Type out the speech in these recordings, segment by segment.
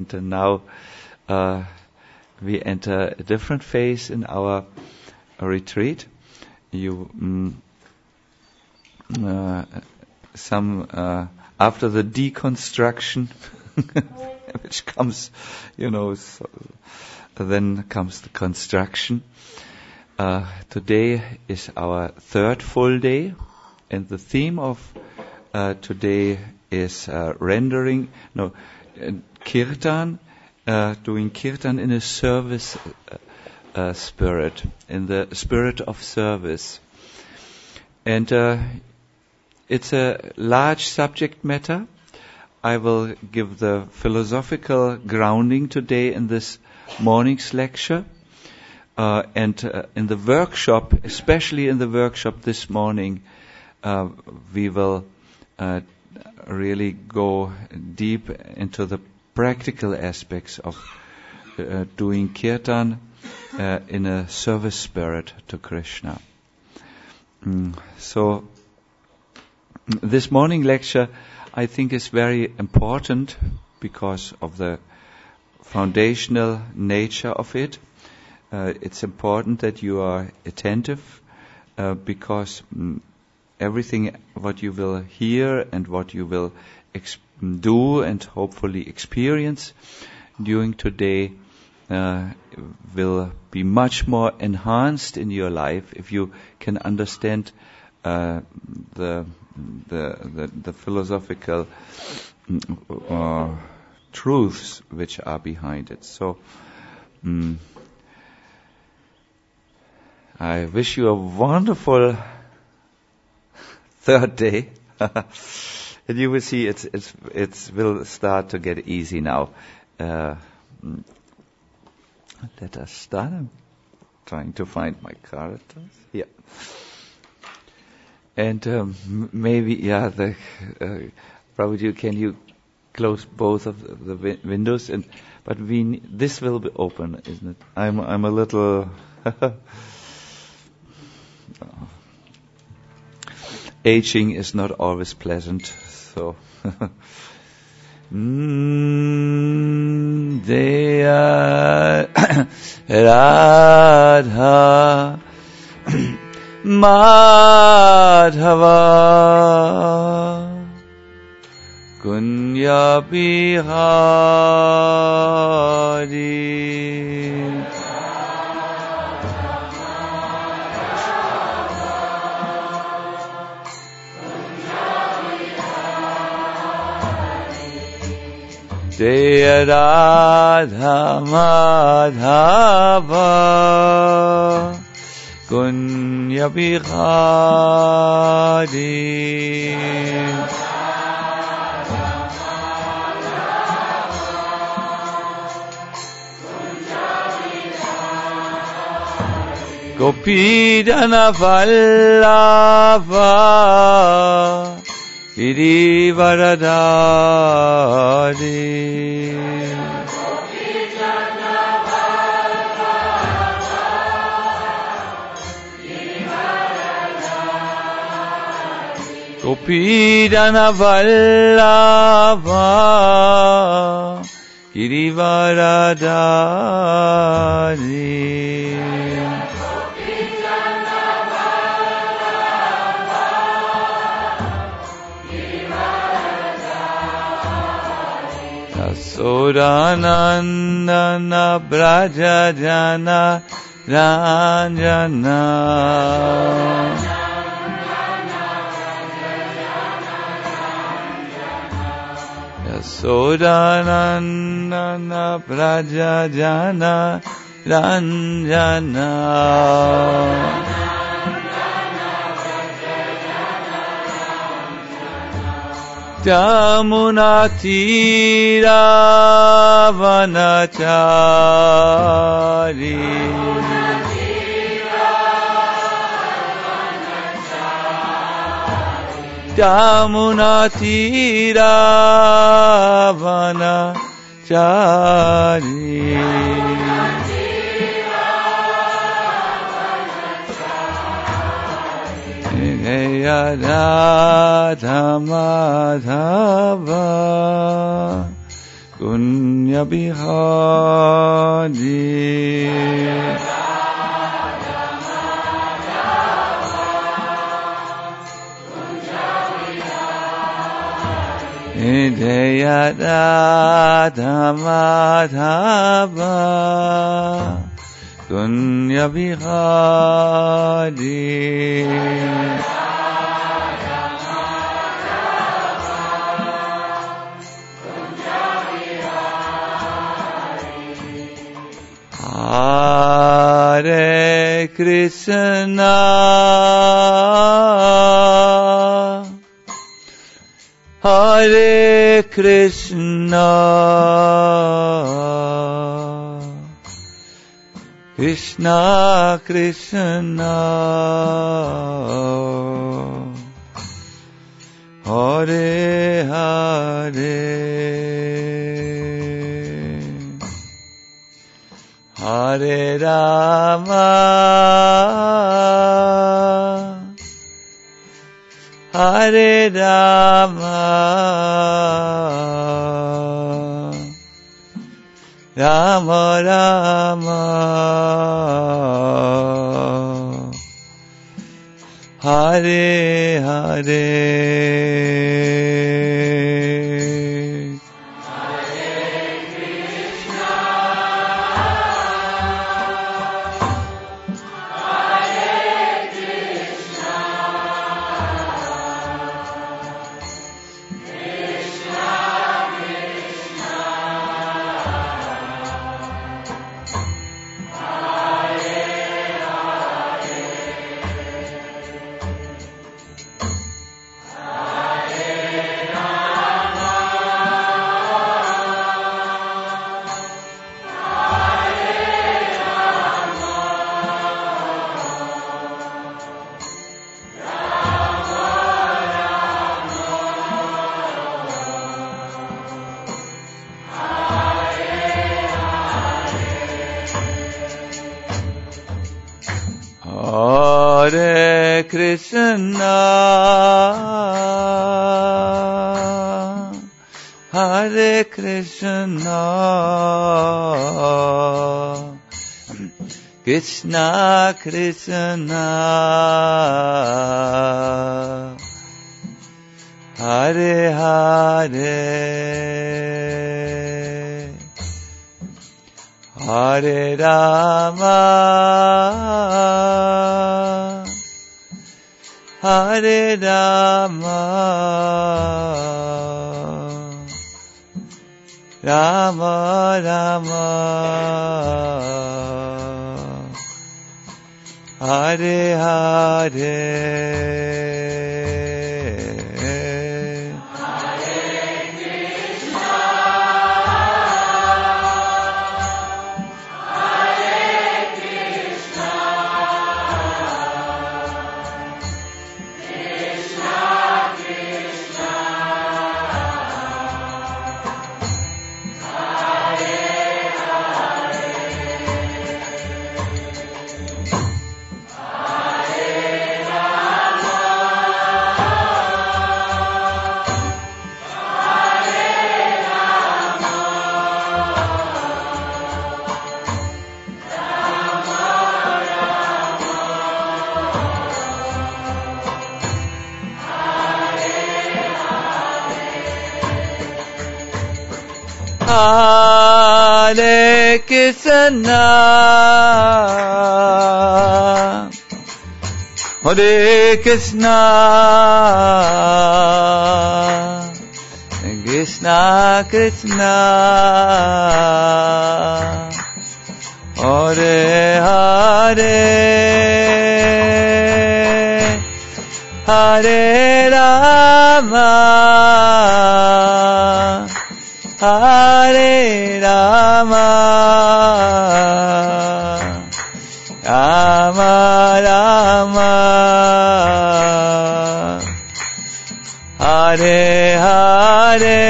And now we enter a different phase in our retreat. After the deconstruction, which comes, then comes the construction. Today is our third full day, and the theme of today is kirtan, doing kirtan in a service spirit, in the spirit of service. And it's a large subject matter. I will give the philosophical grounding today in this morning's lecture. And in the workshop, especially in the workshop this morning, we will really go deep into the practical aspects of doing kirtan in a service spirit to Krishna. So this morning lecture, I think, is very important because of the foundational nature of it. It's important that you are attentive because everything what you will hear and what you will do and hopefully experience during today will be much more enhanced in your life if you can understand the philosophical truths which are behind it. So I wish you a wonderful third day. And you will see it will start to get easy now. Let us start. I'm trying to find my characters. Yeah. And Prabhuji, can you close both of the windows? But this will be open, isn't it? I'm a little. Aging is not always pleasant, so. Jaya Radha Madhava Kunya Bihari Jaya Radha Madhava Kunya Bihari Gopidana Vallabha Girivaradari Gopidana Vallabha Girivaradari Yasodanandana Brajajana Ranjana Yasodanandana Brajajana Ranjana Jamuna Tira Vanachari Jamuna Tira Vanachari Jaya Radha Madhava Punya Bihari Jaya Radha Madhava Punya Bihari Hare Krishna Hare Krishna Krishna Krishna Hare Hare Hare Rama Hare Rama Rama Rama Hare Hare Hare Krishna Hare Krishna Krishna Krishna Hare Hare Hare Rama Hare Rama Rama Rama Hare Hare Hare Krishna Hare Krishna Krishna Krishna Hare Hare Hare Rama Hare Rama Rama Rama Hare Hare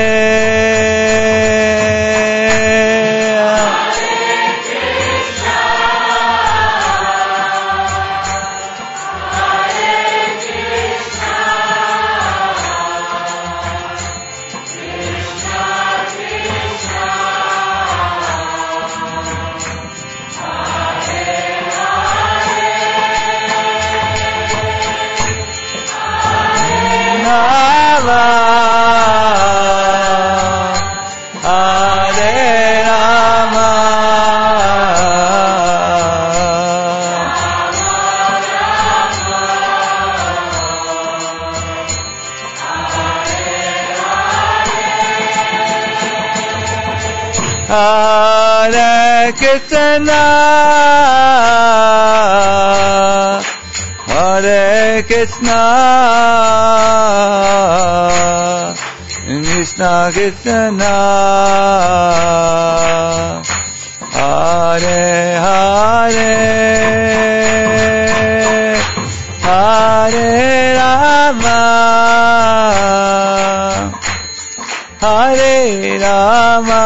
Krishna Hare Krishna, Hare Krishna, Krishna Krishna, Hare Hare, Hare Rama, Hare Rama,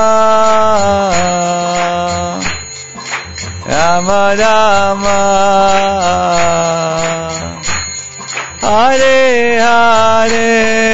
Rama Rama, Hare Hare.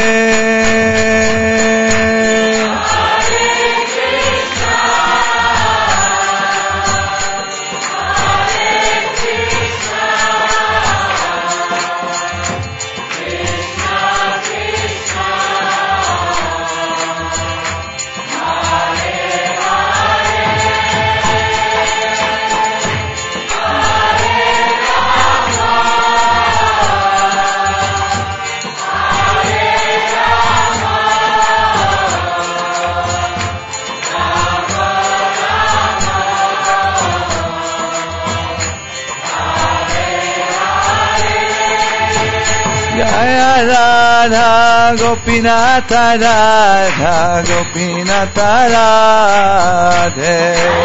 Jaya Radha Gopinatha Radha Gopinatha Radhe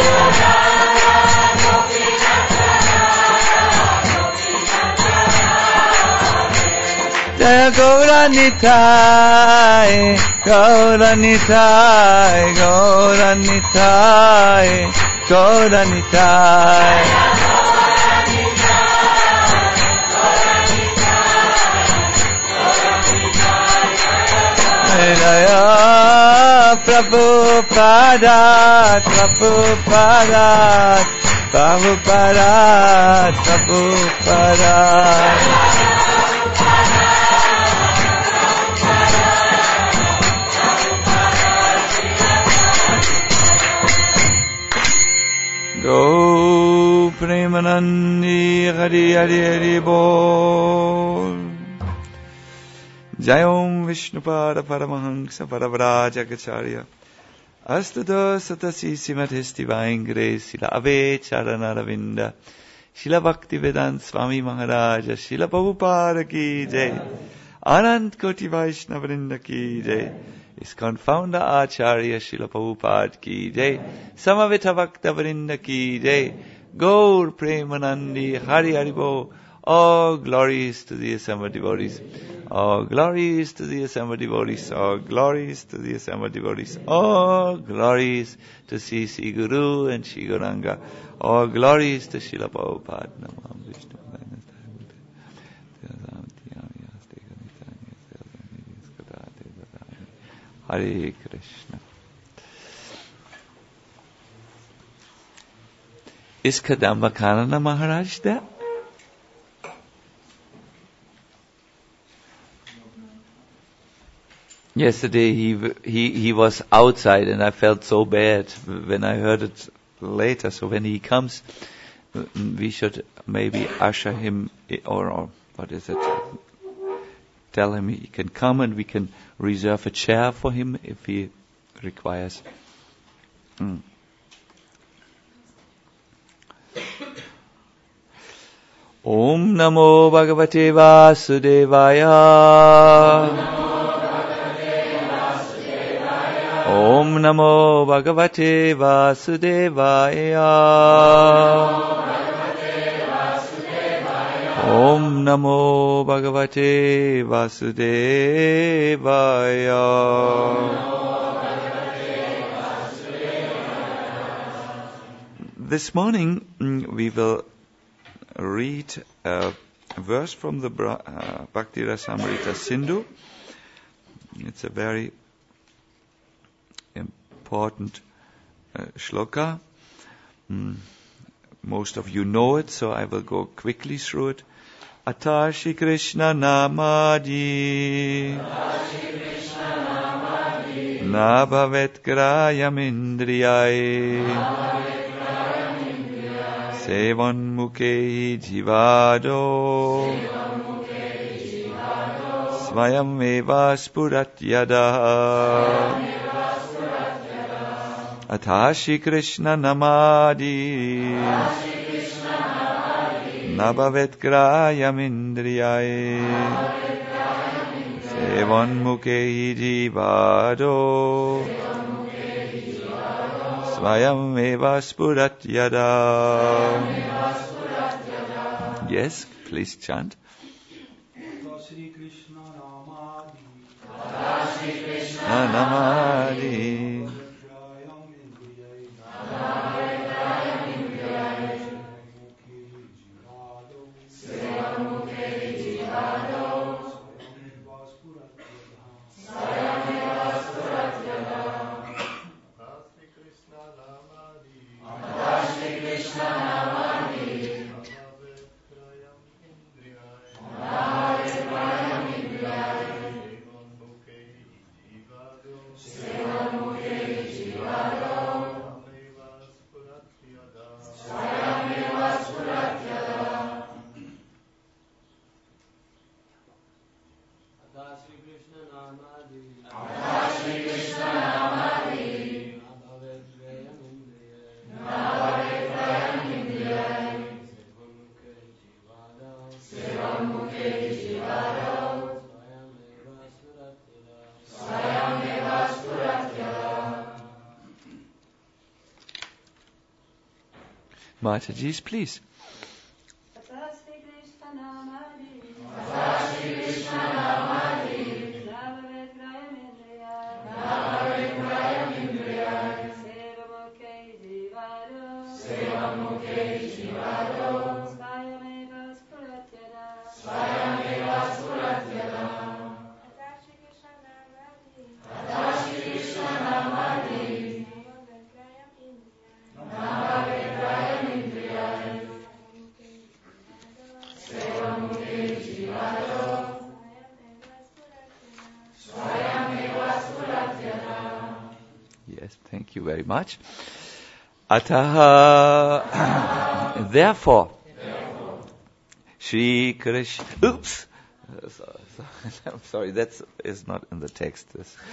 Jaya Gauranitai Gauranitai Gauranitai Gauranitai Jaya Prabhupada, Prabhupada, Prabhupada, Prabhupada. Go Premanandi Hari Hari Hari Bol. Jayom Vishnupada Paramahansa Paravrajagacharya Astada Satasi Simatis Divine Grace Sila Ave Charanaravinda Shila Bhakti Vedant Swami Maharaja Shila Prabhupada Ki Jai Anant Koti Vaishnavrinda Ki Jai ISKCON Founder Acharya Shila Prabhupada Ki Jai Samavita Bhakta Vrinda Ki Jai Gaur Premanandi Hari Haribo. All glories to the assembled devotees. All glories to the assembled devotees. All glories to the assembled devotees. All glories to Sri Guru and Sri Gauranga. All glories to Srila Prabhupada. Namah Vishnu. Hare Krishna. Is Kadamba Kanana Maharaj there? Yesterday he was outside and I felt so bad when I heard it later. So when he comes, we should maybe usher him or what is it? Tell him he can come and we can reserve a chair for him if he requires. Om Namo Bhagavate Vasudevaya. Om Namo Bhagavate Vasudevaya. Om Namo Bhagavate Vasudevaya. This morning we will read a verse from the Bhakti Rasamrita Sindhu. It's a very important shloka. Most of you know it, so I will go quickly through it. Atashi Krishna Namadi na bhavet grayam indriyai sevan mukhe jivado svayam eva spurat yada atashi Krishna namadi na bhavet grayam indriyai sevan mukhe jivado svayam eva spurat yada. Yes, please chant. Shri Krishna Namadi Mataji's, please. Yes, thank you very much. Ataha, therefore, Shri Krishna. Oops. I'm sorry, that is not in the text.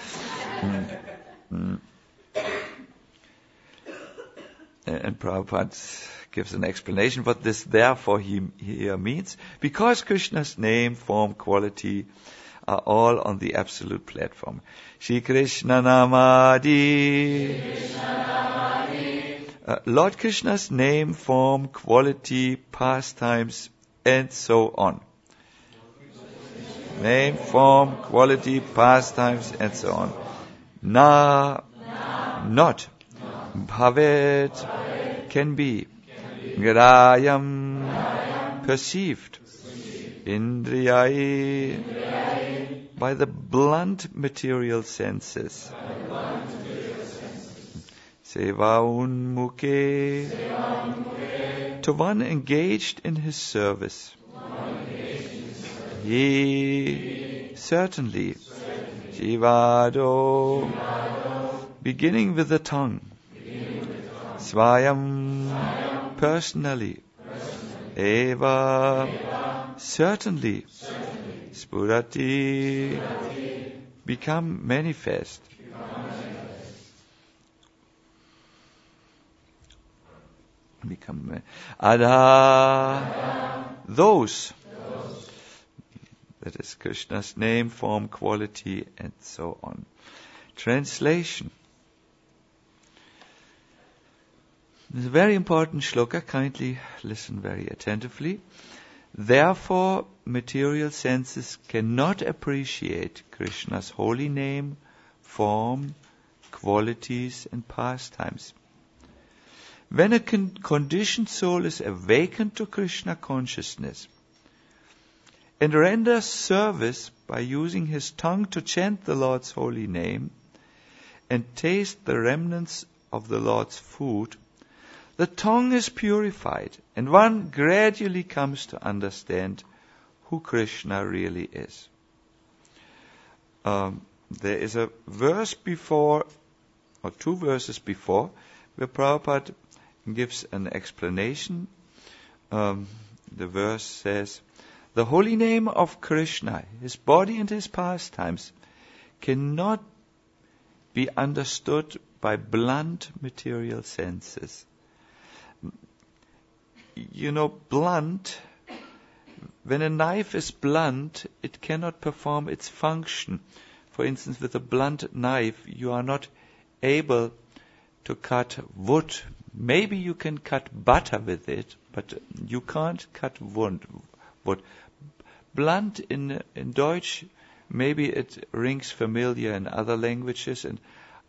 And Prabhupada gives an explanation what this therefore here means. Because Krishna's name, form, quality are all on the absolute platform. Shri Krishna Namadi. Lord Krishna's name, form, quality, pastimes, and so on. Name, form, quality, pastimes, and so on. Not. Bhavet, can be. Grayam, perceived. Indriyai, by the blunt material senses. Seva unmukhe, to one engaged in his service. He, certainly. Jivado, beginning with the tongue. Svayam, personally. Eva, certainly. Spurati, become manifest. Ada, those. That is Krishna's name, form, quality, and so on. Translation. This is a very important shloka. Kindly listen very attentively. Therefore, material senses cannot appreciate Krishna's holy name, form, qualities, and pastimes. When a conditioned soul is awakened to Krishna consciousness and renders service by using his tongue to chant the Lord's holy name and taste the remnants of the Lord's food, the tongue is purified and one gradually comes to understand who Krishna really is. there is a verse before, or two verses before, where Prabhupada gives an explanation. The verse says, the holy name of Krishna, his body and his pastimes, cannot be understood by blunt material senses. You know, blunt, when a knife is blunt, it cannot perform its function. For instance, with a blunt knife, you are not able to cut wood. Maybe you can cut butter with it, but you can't cut wood. Blunt in Deutsch, maybe it rings familiar in other languages. And,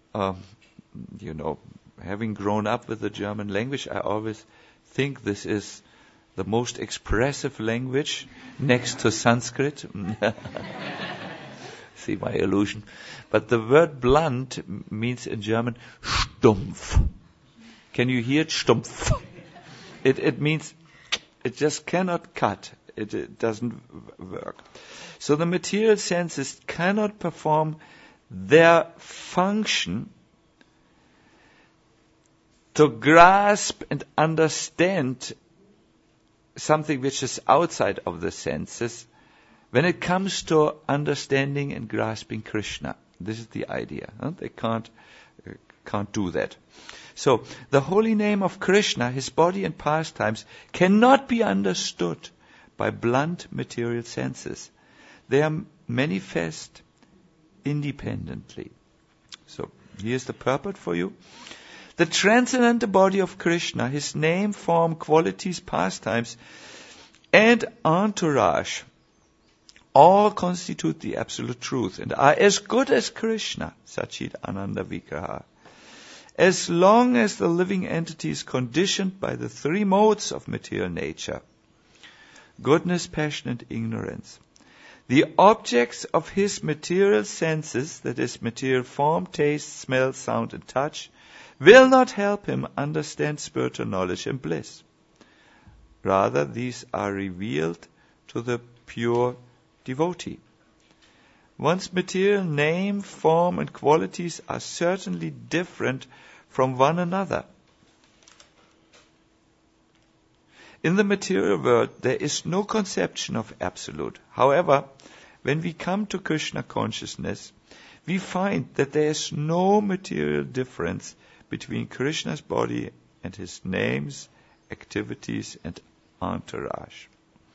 having grown up with the German language, I always think this is the most expressive language next to Sanskrit. See my illusion. But the word blunt means in German stumpf. Can you hear it? Stumpf. It means it just cannot cut. It doesn't work. So the material senses cannot perform their function to grasp and understand something which is outside of the senses when it comes to understanding and grasping Krishna. This is the idea. They can't do that. So the holy name of Krishna, his body and pastimes, cannot be understood by blunt material senses. They are manifest independently. So here's the purport for you. The transcendental body of Krishna, his name, form, qualities, pastimes, and entourage all constitute the absolute truth and are as good as Krishna, Sachit Ananda Vigraha. As long as the living entity is conditioned by the three modes of material nature, goodness, passion, and ignorance, the objects of his material senses, that is, material form, taste, smell, sound, and touch, will not help him understand spiritual knowledge and bliss. Rather, these are revealed to the pure devotee. One's material name, form, and qualities are certainly different from one another. In the material world, there is no conception of absolute. However, when we come to Krishna consciousness, we find that there is no material difference between Krishna's body and his names, activities, and entourage.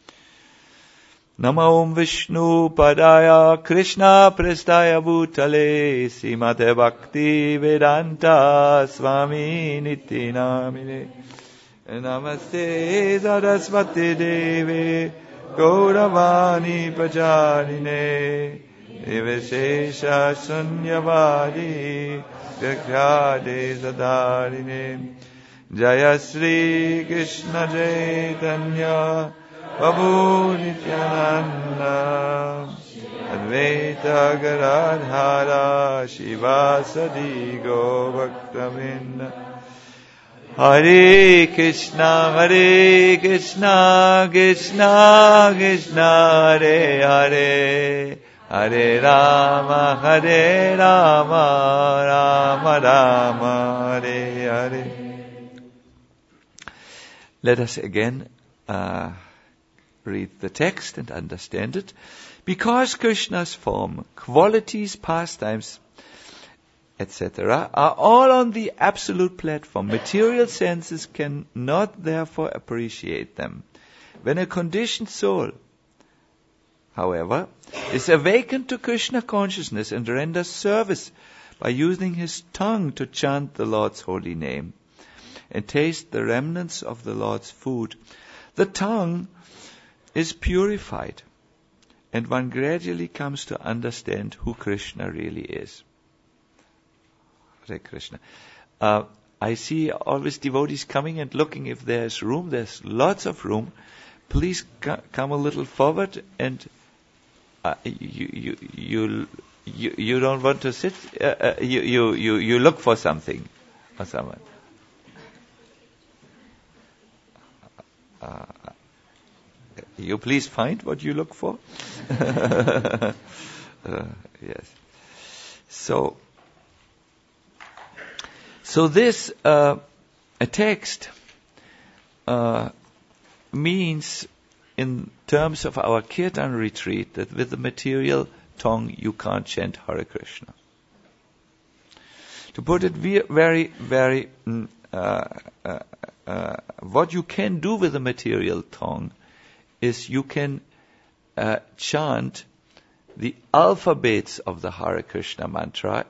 Namo Vishnu Padaya Krishna Prestaya Bhutale Srimate Bhakti Vedanta Swami Niti Namine Namaste Saraswati Devi Gauravani Pajanine Nivesesha Sunyavadi Vyakhade Sadarine Jaya Sri Krishna Chaitanya Prabhu Nityananda Advaita Garadhara Shivasadi Govaktavinda Hare Krishna Krishna Krishna Hare Hare Hare Rama Rama Rama Hare Hare. Let us again read the text and understand it. Because Krishna's form, qualities, pastimes, etc. are all on the absolute platform, material senses cannot therefore appreciate them. When a conditioned soul, however, is awakened to Krishna consciousness and renders service by using his tongue to chant the Lord's holy name and taste the remnants of the Lord's food, the tongue is purified, and one gradually comes to understand who Krishna really is. Hare Krishna. I see always devotees coming and looking if there's room. There's lots of room. Please come a little forward, and you don't want to sit. You look for something or someone. You please find what you look for. Yes. So this a text means, in terms of our Kirtan retreat, that with the material tongue you can't chant Hare Krishna. To put it very, what you can do with the material tongue is you can chant the alphabets of the Hare Krishna mantra,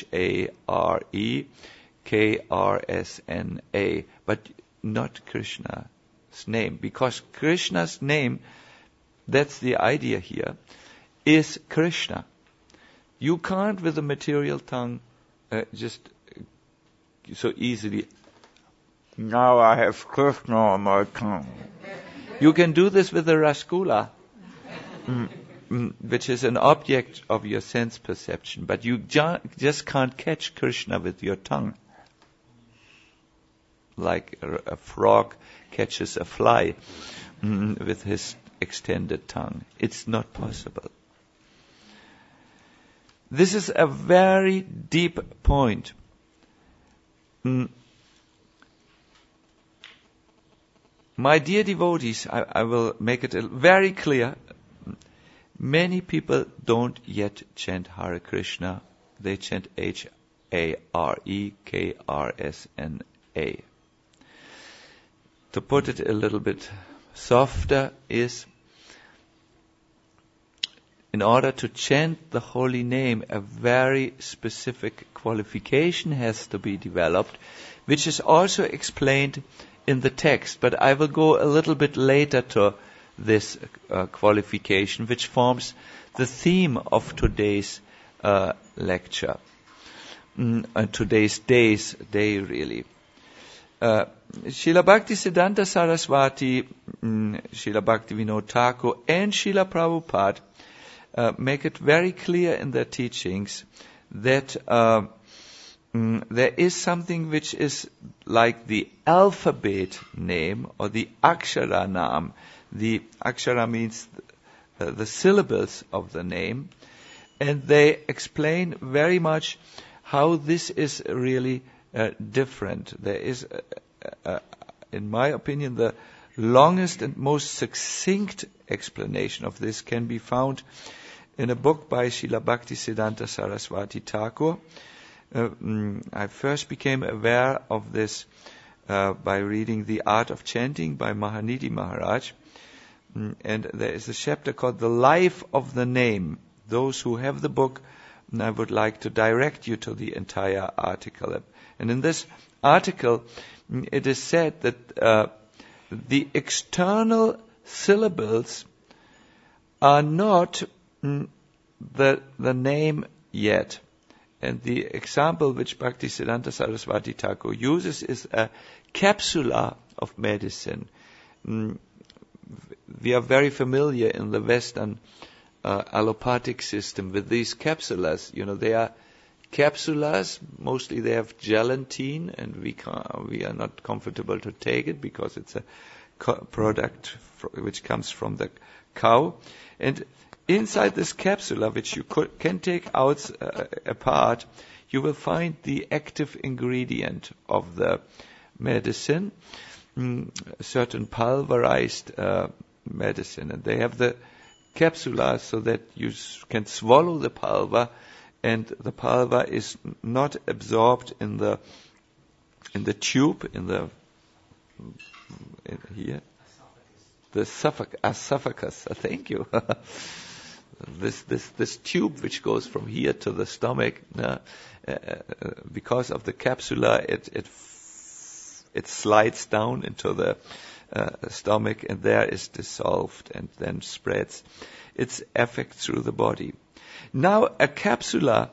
HAREKRSNA, but not Krishna's name, because Krishna's name, that's the idea here, is Krishna. You can't with the material tongue just so easily, now I have Krishna on my tongue. You can do this with the Rasgula, which is an object of your sense perception, but you just can't catch Krishna with your tongue. Like a frog catches a fly with his extended tongue. It's not possible. This is a very deep point. My dear devotees, I will make it very clear. Many people don't yet chant Hare Krishna. They chant HAREKRSNA. To put it a little bit softer is, in order to chant the holy name, a very specific qualification has to be developed, which is also explained in the text. But I will go a little bit later to this qualification, which forms the theme of today's lecture, today's day really. Srila Bhaktisiddhanta Saraswati, Srila Bhaktivinoda Thakur, and Srila Prabhupada make it very clear in their teachings that there is something which is like the alphabet name or the Akshara Nam. The Akshara means the syllables of the name, and they explain very much how this is really different. There is, in my opinion, the longest and most succinct explanation of this can be found in a book by Srila Bhaktisiddhanta Saraswati Thakur. I first became aware of this by reading The Art of Chanting by Mahanidhi Maharaj. And there is a chapter called The Life of the Name. Those who have the book, I would like to direct you to the entire article. And in this article, it is said that the external syllables are not the name yet. And the example which Bhaktisiddhanta Saraswati Thakur uses is a capsula of medicine. We are very familiar in the Western allopathic system with these capsulas. You know, they are capsulas. Mostly they have gelatine, and we are not comfortable to take it because it's a product which comes from the cow. And inside this capsula, which you can take out apart, you will find the active ingredient of the medicine, a certain pulverized medicine. And they have the capsula so that you can swallow the pulver, and the pulver is not absorbed in the tube, here. The esophagus. Thank you. This tube which goes from here to the stomach, because of the capsula, it slides down into the stomach, and there is dissolved and then spreads its effect through the body. Now, a capsula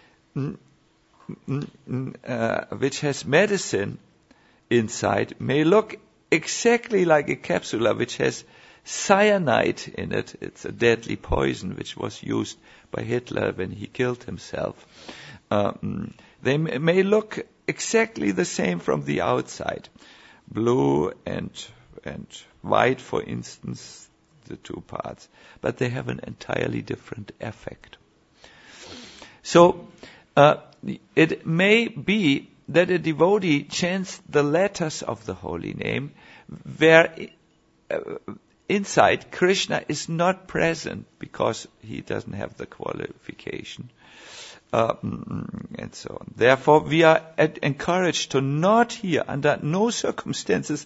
which has medicine inside may look exactly like a capsula which has cyanide in it. It's a deadly poison which was used by Hitler when he killed himself. They may look exactly the same from the outside. Blue and white, for instance, the two parts. But they have an entirely different effect. So, it may be that a devotee chants the letters of the holy name where inside Krishna is not present because he doesn't have the qualification. And so on. Therefore, we are encouraged to not hear, under no circumstances,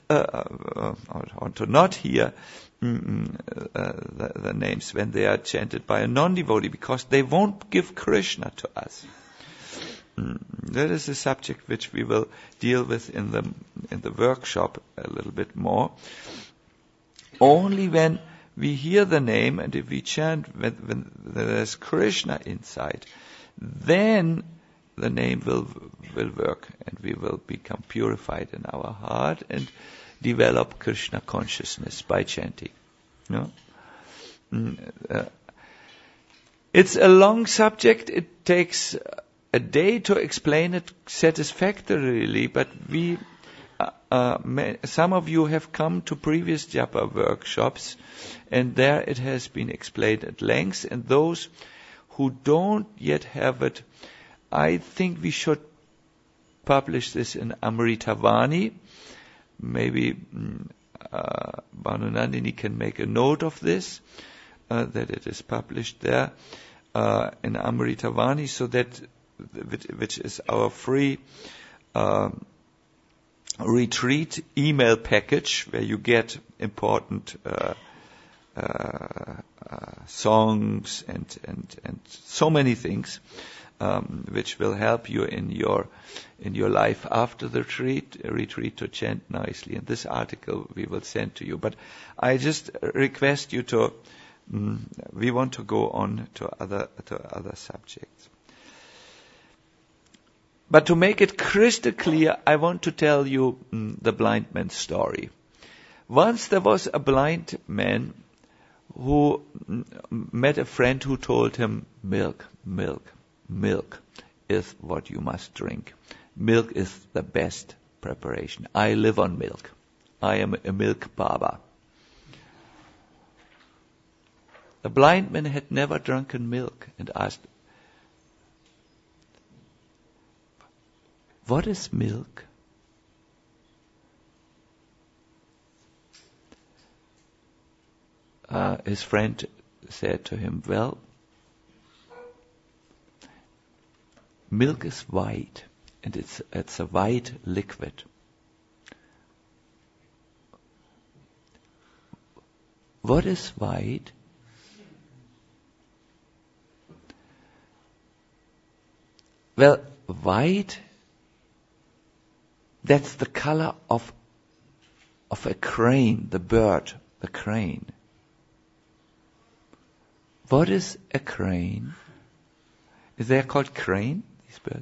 to not hear the names when they are chanted by a non-devotee, because they won't give Krishna to us. That is a subject which we will deal with in the workshop a little bit more. Only when we hear the name, and if we chant when there is Krishna inside, then the name will work, and we will become purified in our heart and develop Krishna consciousness by chanting. No? It's a long subject. It takes a day to explain it satisfactorily, but some of you have come to previous japa workshops, and there it has been explained at length, and those who don't yet have it, I think we should publish this in Amritavani. Maybe Bhanunandini can make a note of this, that it is published there in Amritavani, so that which is our free retreat email package, where you get important songs and so many things which will help you in your life after the retreat to chant nicely. And this article we will send to you. But I just request you to. We want to go on to other subjects. But to make it crystal clear, I want to tell you the blind man's story. Once there was a blind man who met a friend who told him, milk is what you must drink. Milk is the best preparation. I live on milk. I am a milk baba. The blind man had never drunken milk and asked, what is milk? His friend said to him, well, milk is white, and it's a white liquid. What is white? Well, white, that's the color of a crane, the bird, the crane. What is a crane? Is they called crane, these birds?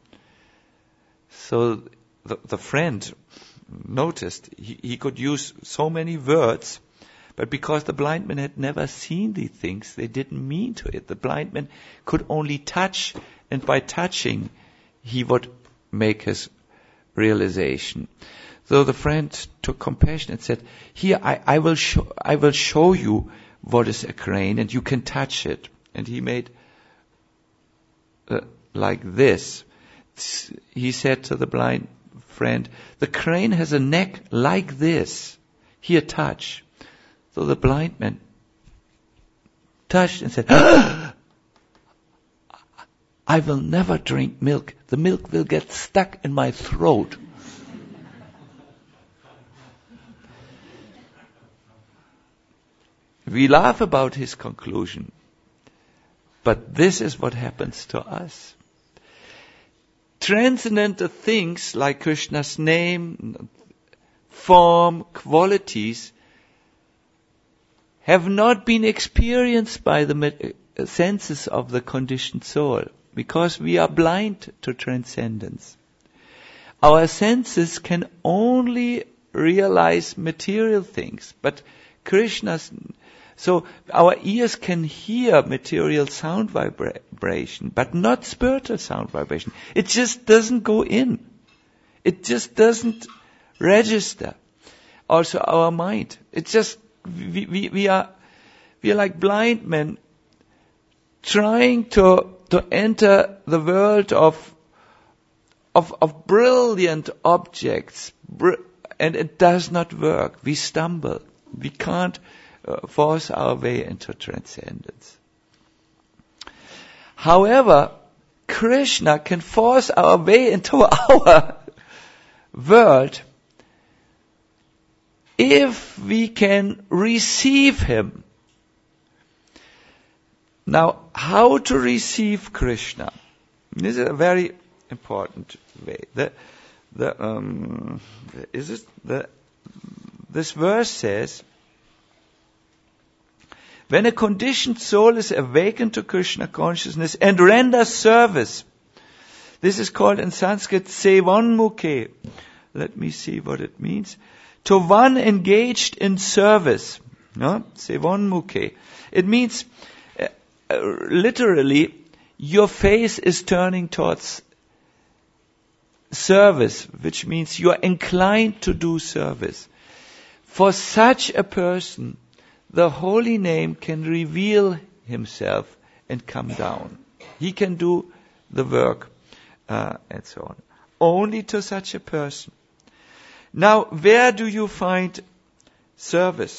So the friend noticed he could use so many words, but because the blind man had never seen these things, they didn't mean to it. The blind man could only touch, and by touching, he would make his realization. So the friend took compassion and said, "Here, I will show you what is a crane, and you can touch it." And he made like this. He said to the blind friend, "The crane has a neck like this. Here, touch." So the blind man touched and said, "I will never drink milk. The milk will get stuck in my throat." We laugh about his conclusion, but this is what happens to us. Transcendental things like Krishna's name, form, qualities have not been experienced by the senses of the conditioned soul, because we are blind to transcendence. Our senses can only realize material things, but so our ears can hear material sound vibration, but not spiritual sound vibration. It just doesn't go in. It just doesn't register. Also our mind. It just, we are like blind men trying to to enter the world of brilliant objects, and it does not work. We stumble. We can't force our way into transcendence. However, Krishna can force our way into our world if we can receive him. Now, how to receive Krishna? This is a very important way. This verse says, when a conditioned soul is awakened to Krishna consciousness and renders service, this is called in Sanskrit sevanmukhe. Let me see what it means. To one engaged in service. No? Sevanmukhe. It means, literally, your face is turning towards service, which means you are inclined to do service. For such a person, the holy name can reveal himself and come down. He can do the work, and so on. Only to such a person. Now, where do you find service?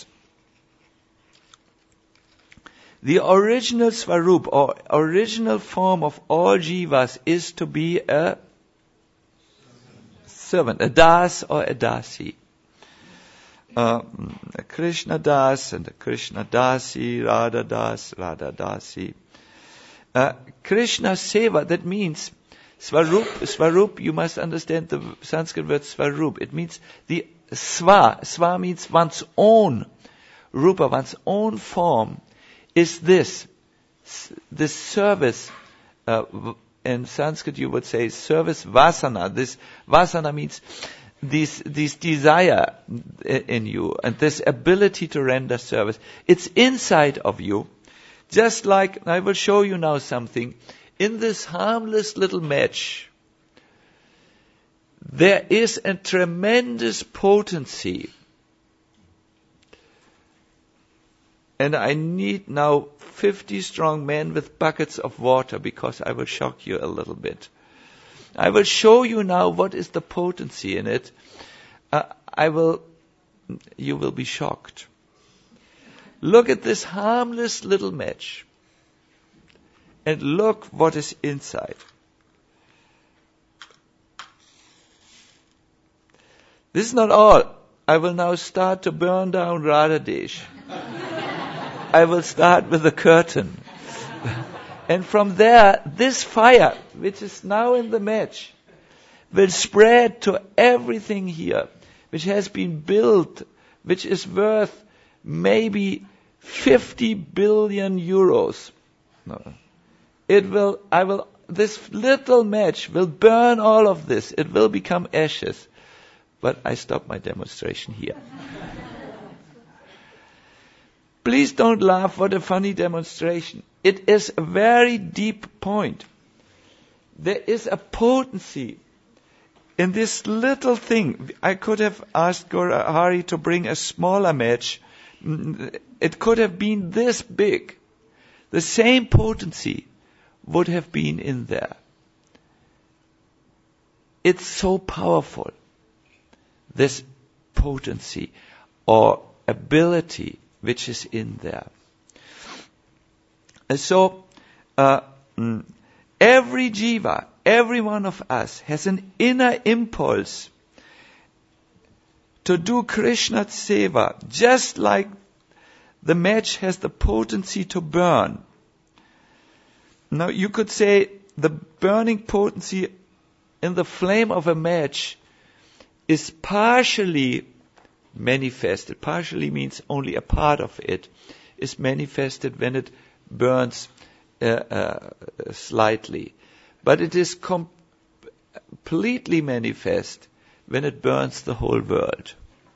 The original Svarup, or original form of all jivas, is to be a servant, a das or a dasi. A Krishna das and a Krishna dasi, Radha das, Radha dasi. Krishna seva, that means Svarup, you must understand the Sanskrit word Svarup. It means the Sva means one's own. Rupa, one's own form, is this service. In Sanskrit you would say service vasana. This vasana means this desire in you and this ability to render service. It's inside of you. Just like, I will show you now something. In this harmless little match, there is a tremendous potency. And I need now 50 strong men with buckets of water, because I will shock you a little bit. I will show you now what is the potency in it. You will be shocked. Look at this harmless little match. And look what is inside. This is not all. I will now start to burn down Radhadesh. I will start with the curtain. And from there, this fire, which is now in the match, will spread to everything here, which has been built, which is worth maybe 50 billion euros. No. This little match will burn all of this. It will become ashes. But I stop my demonstration here. Please don't laugh. What a funny demonstration. It is a very deep point. There is a potency in this little thing. I could have asked Hari to bring a smaller match. It could have been this big. The same potency would have been in there. It's so powerful. This potency or ability which is in there. And so, every jiva, every one of us has an inner impulse to do Krishna seva, just like the match has the potency to burn. Now, you could say the burning potency in the flame of a match is partially manifested. Partially means only a part of it is manifested when it burns slightly. But it is completely manifest when it burns the whole world.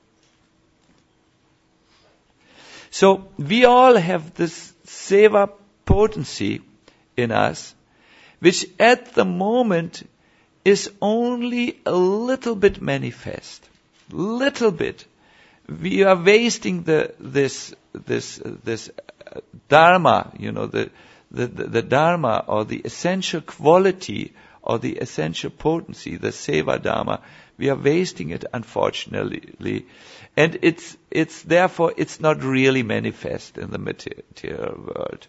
So we all have this seva potency in us, which at the moment is only a little bit manifest. Little bit. We are wasting this dharma, the dharma or the essential quality or the essential potency, the seva dharma, we are wasting it, unfortunately. And it's therefore, it's not really manifest in the material world.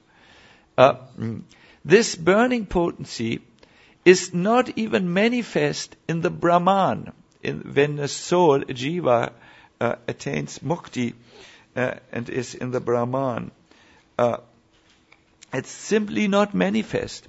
This burning potency is not even manifest in the Brahman, when the soul, jiva, attains mukti and is in the Brahman. It's simply not manifest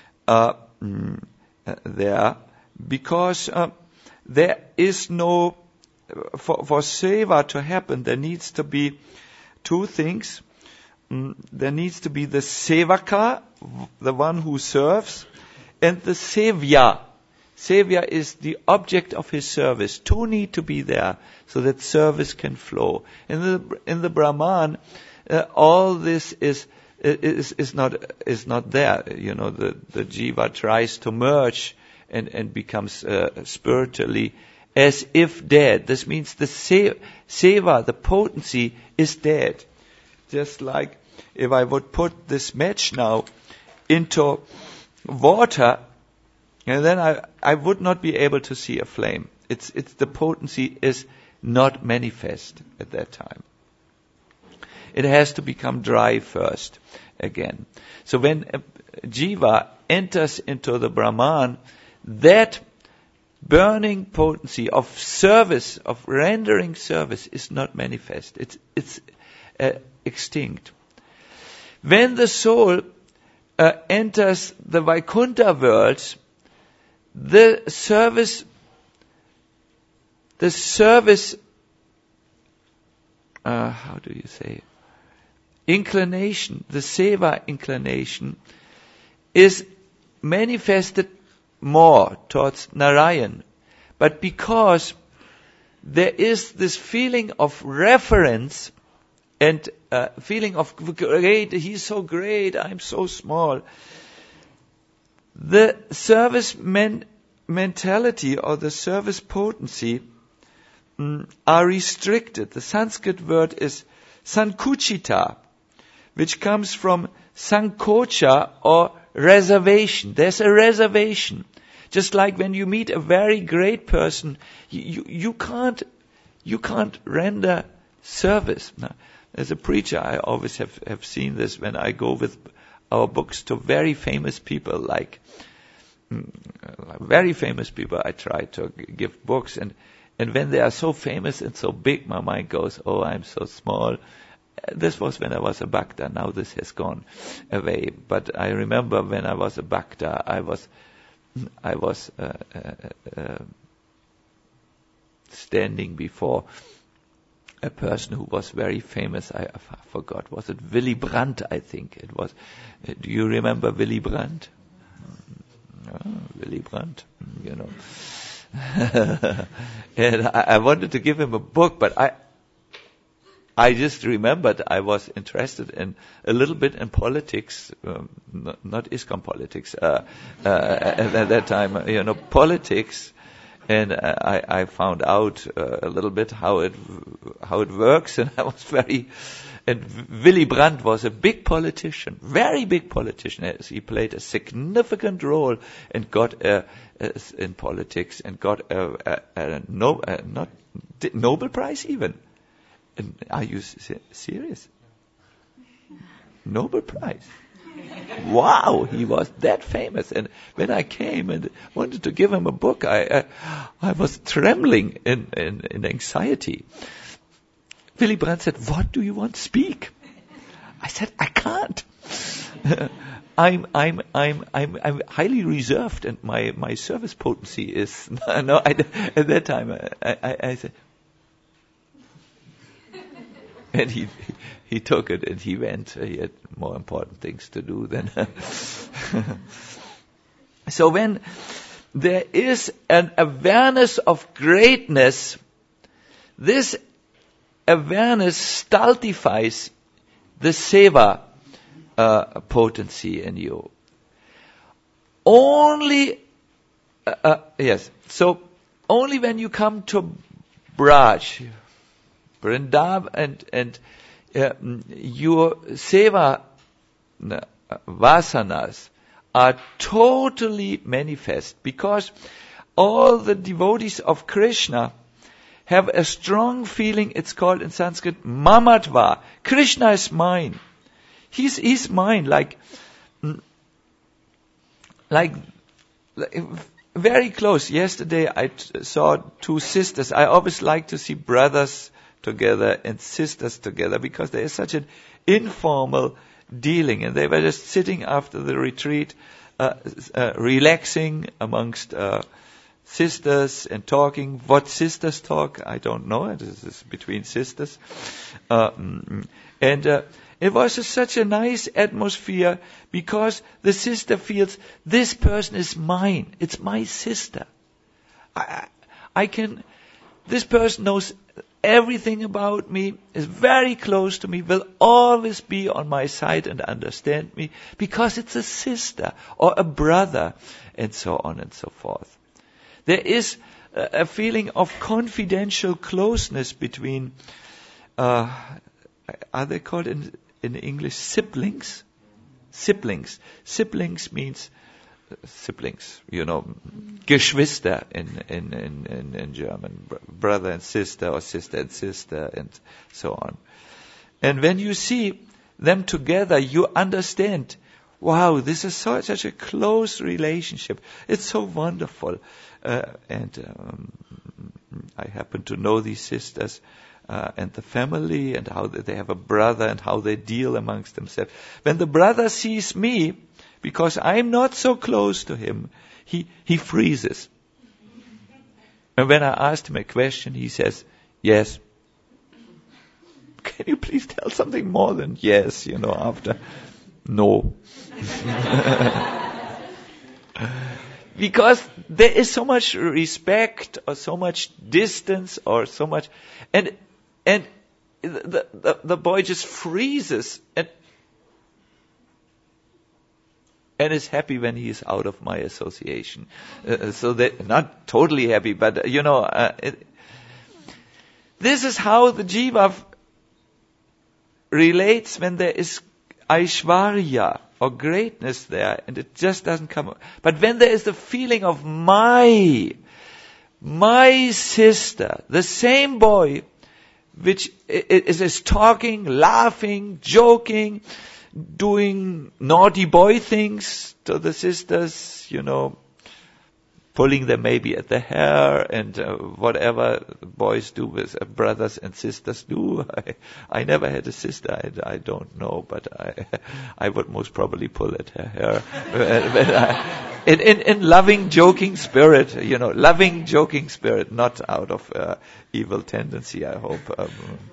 there, because there is no, for seva to happen, there needs to be two things. There needs to be the sevaka, the one who serves, and the sevya. Sevya is the object of his service. Two need to be there so that service can flow. In the Brahman, all this is not there. You know, the jiva tries to merge and becomes spiritually as if dead. This means the seva, the potency, is dead. Just like if I would put this match now into water, and then I would not be able to see a flame. It's the potency is not manifest at that time. It has to become dry first again. So when a jiva enters into the Brahman, that burning potency of service, of rendering service, is not manifest. It's extinct. When the soul enters the Vaikuntha worlds, the service, how do you say, inclination, the seva inclination, is manifested more towards Narayan. But because there is this feeling of reference and feeling of great, he's so great, I'm so small, the service mentality or the service potency are restricted. The Sanskrit word is sankuchita, which comes from sankocha or reservation. There's a reservation. Just like when you meet a very great person, you can't render service. Now, as a preacher, I always have seen this when I go with our books to very famous people, like very famous people. I try to give books, and when they are so famous and so big, my mind goes, oh, I'm so small. This was when I was a bhakta. Now this has gone away. But I remember when I was a bhakta, I was standing before a person who was very famous. I forgot. Was it Willy Brandt? I think it was. Do you remember Willy Brandt? Willy Brandt, you know. And I wanted to give him a book, but I just remembered I was interested in a little bit in politics, not ISKCON politics, at that time, you know, politics. And I found out a little bit how it works, and I was and Willy Brandt was a big politician, very big politician. He played a significant role and got in politics and got a Nobel Prize even. And are you serious? Nobel Prize. Wow, he was that famous. And when I came and wanted to give him a book, I was trembling in anxiety. Willy Brandt said, "What do you want to speak?" I said, "I can't. I'm highly reserved, and my service potency is no." At that time, I said, and he took it and he went. He had more important things to do than. So when there is an awareness of greatness, this awareness stultifies the seva potency in you. Only, so only when you come to Braj, Vrindavan, and your seva vasanas are totally manifest, because all the devotees of Krishna have a strong feeling. It's called in Sanskrit mamatva. Krishna is mine. He's mine, like very close. Yesterday I saw two sisters. I always like to see brothers together and sisters together, because there is such an informal dealing. And they were just sitting after the retreat, relaxing amongst sisters and talking. What sisters talk, I don't know. This is between sisters. It was such a nice atmosphere, because the sister feels, this person is mine. It's my sister. This person knows everything about me, is very close to me, will always be on my side and understand me, because it's a sister or a brother, and so on and so forth. There is a feeling of confidential closeness between, are they called in English siblings? Siblings. Siblings means siblings, Geschwister in German, brother and sister, or sister and sister, and so on. And when you see them together, you understand, wow, this is such a close relationship. It's so wonderful. And I happen to know these sisters and the family, and how they have a brother, and how they deal amongst themselves. When the brother sees me, because I'm not so close to him, he freezes. And when I asked him a question, he says, yes. Can you please tell something more than yes, after? No. Because there is so much respect, or so much distance, or so much, and the boy just freezes and is happy when he is out of my association. So that, not totally happy, but this is how the jiva relates when there is Aishwarya or greatness there, and it just doesn't come up. But when there is the feeling of my sister, the same boy, which is talking, laughing, joking, doing naughty boy things to the sisters, pulling them maybe at the hair, and whatever boys do with brothers and sisters do. I never had a sister, I don't know, but I would most probably pull at her hair. In loving, joking spirit, loving, joking spirit, not out of evil tendency, I hope.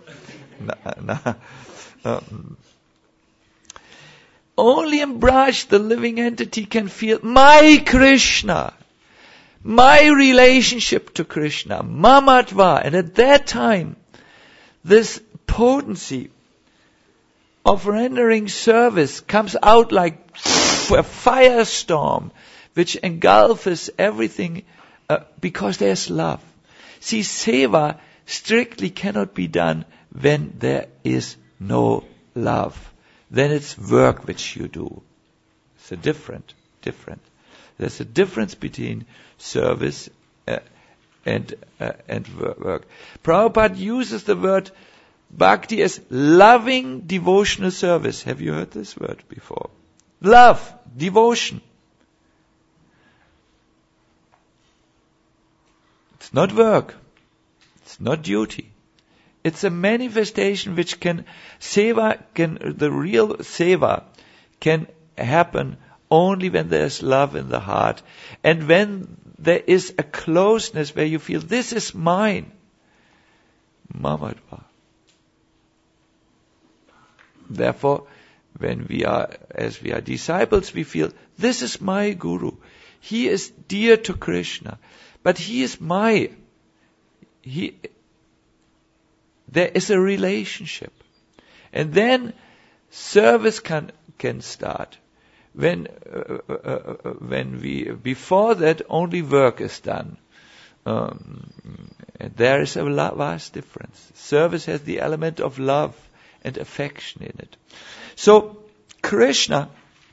Only in Braj, the living entity can feel my Krishna, my relationship to Krishna, mamatva. And at that time, this potency of rendering service comes out like a firestorm, which engulfs everything, because there's love. See, seva strictly cannot be done when there is no love. Then it's work which you do. It's a different. There's a difference between service and work. Prabhupada uses the word bhakti as loving devotional service. Have you heard this word before? Love, devotion. It's not work. It's not duty. It's a manifestation which the real seva can happen only when there's love in the heart, and when there is a closeness where you feel, this is mine. Mamatva. Therefore, when we are disciples, we feel, this is my guru. He is dear to Krishna, but he is there is a relationship. And then service can start. Before that, only work is done. And there is a vast difference. Service has the element of love and affection in it. So, Krishna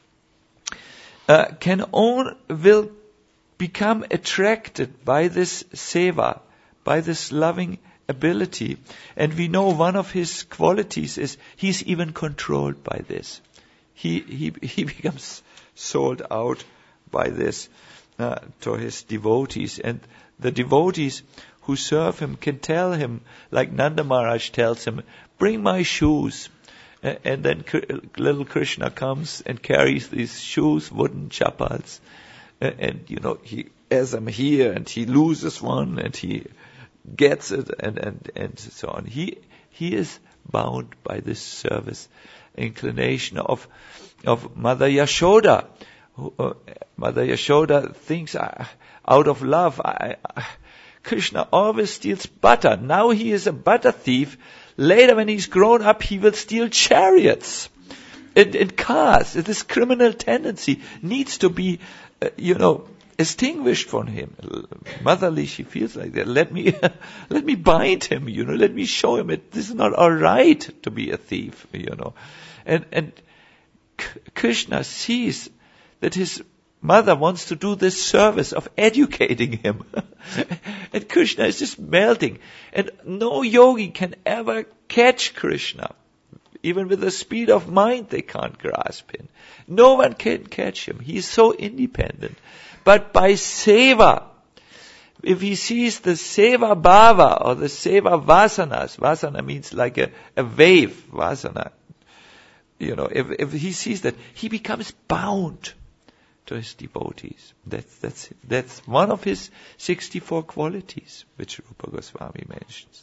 will become attracted by this seva, by this loving ability. And we know one of his qualities is he's even controlled by this. He becomes sold out by this to his devotees. And the devotees who serve him can tell him, like Nanda Maharaj tells him, bring my shoes. And then little Krishna comes and carries these shoes, wooden chappals. And he has them here, and he loses one, and he gets it, and so on. He is bound by this service inclination of Mother Yashoda. Mother Yashoda thinks, out of love, Krishna always steals butter. Now he is a butter thief. Later, when he's grown up, he will steal chariots and cars. This criminal tendency needs to be extinguished from him. Motherly, she feels like that. Let me bind him, let me show him this is not all right to be a thief, And Krishna sees that his mother wants to do this service of educating him. And Krishna is just melting. And no yogi can ever catch Krishna. Even with the speed of mind, they can't grasp him. No one can catch him. He is so independent. But by seva, if he sees the seva bhava or the seva vasanas, vasana means like a wave, vasana. If he sees that, he becomes bound to his devotees. That's one of his 64 qualities, which Rupa Goswami mentions.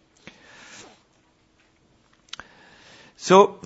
So,